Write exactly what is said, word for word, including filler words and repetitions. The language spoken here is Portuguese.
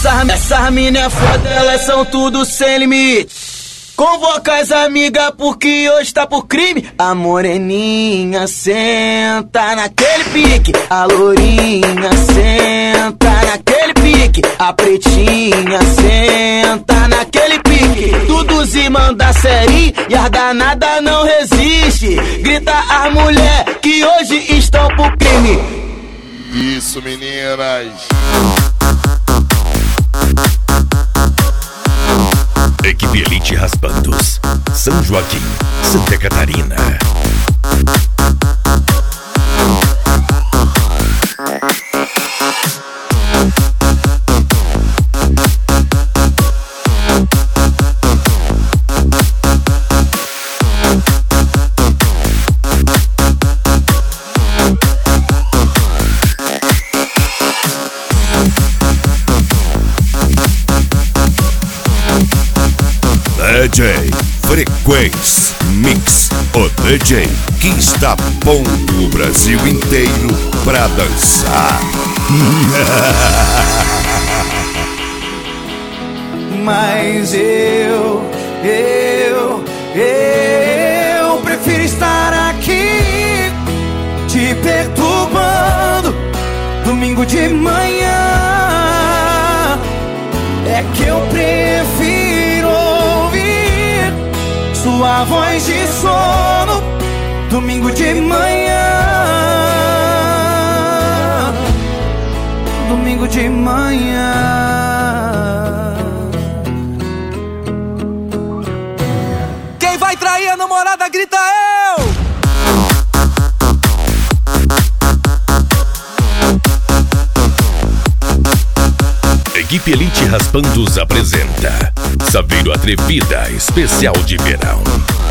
Essas essa mina é foda, elas são tudo sem limite. Convoca as amigas porque hoje tá por crime. A moreninha senta naquele pique, a lourinha senta naquele pique, a pretinha senta naquele pique. Tudo se manda série e as danada não resiste. Grita as mulher que hoje estão por crime. Isso, meninas. Equipe Elite Raspandos, São Joaquim, Santa Catarina. D J Frequência Mix, o D J que está pondo o Brasil inteiro pra dançar. Mas eu, eu, eu prefiro estar aqui te perturbando domingo de manhã. É que eu prefiro ouvir sua voz de sono domingo de manhã. Domingo de manhã. Quem vai trair a namorada grita eu! Equipe Elite Raspandos apresenta Saveiro Atrevida Especial de Verão.